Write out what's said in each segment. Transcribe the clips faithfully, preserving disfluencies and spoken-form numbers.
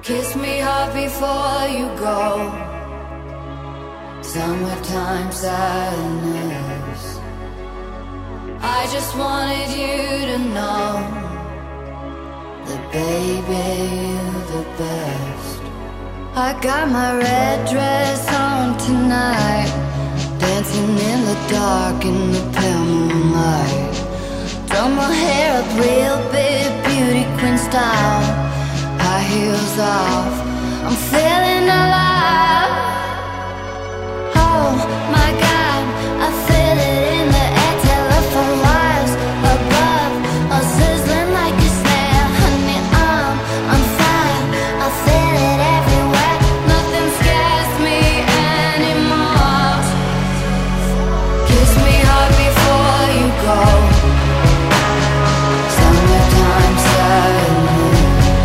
Kiss me hard before you go. Summertime sadness. I just wanted you to know that baby, you're the best. I got my red dress on tonight, dancing in the dark in the pale moonlight. Done my hair up real big, beauty queen style. High heels off, I'm feeling alive. Oh my God, I feel it in the air. Telephone wires above, all sizzling like a snare. Honey, I'm on fire, I feel it everywhere. Nothing scares me anymore. Kiss me hard before you go. Summertime sadness.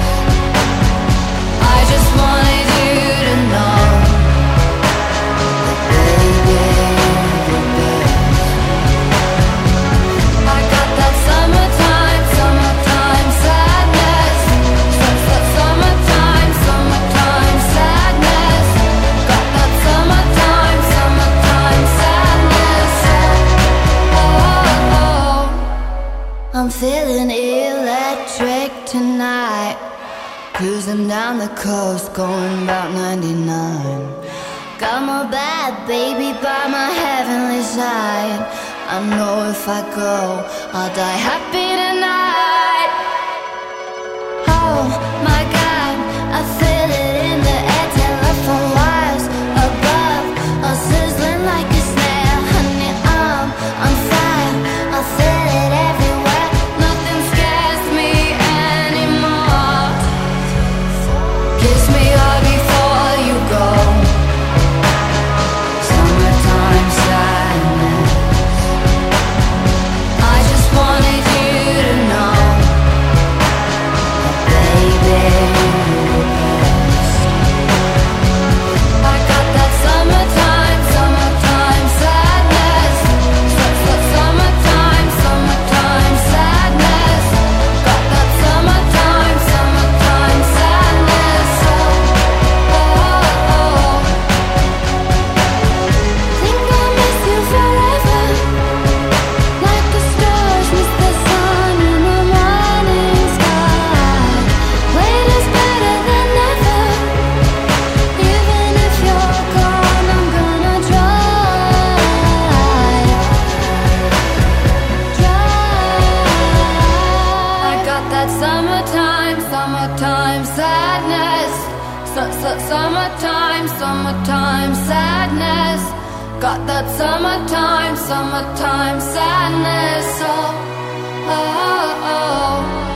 I just wanted you to know that baby, you're the best. I got that summertime, summertime sadness. Su- su- Summertime, summertime sadness. Got that summertime, summertime sadness. Oh, oh, oh. I'm feeling electric tonight. Cruising down the coast, going about ninety-nine. Got my bad baby by my heavenly side. I know if I go, I'll die happy tonight. Oh my God, I feel it in the air. Telephone wires above, all sizzling like a snare. Honey, I'm on fire, I feel it everywhere. Nothing scares me anymore. Kiss me hard before you go. Summertime sadness. I just wanted you to know that baby, you're the best. I got that summertime, summertime sadness. Su- su- Summertime, summertime sadness. Got that summertime, summertime sadness. Oh, oh, oh. Think I'll miss you forever, like the stars miss the sun in the morning sky. Wait is better than never. Even if you're gone, I'm gonna try, try. I got that summertime, summertime sadness. Su- su- Summertime, summertime sadness. Got that summertime, summertime sadness. Oh, oh, oh.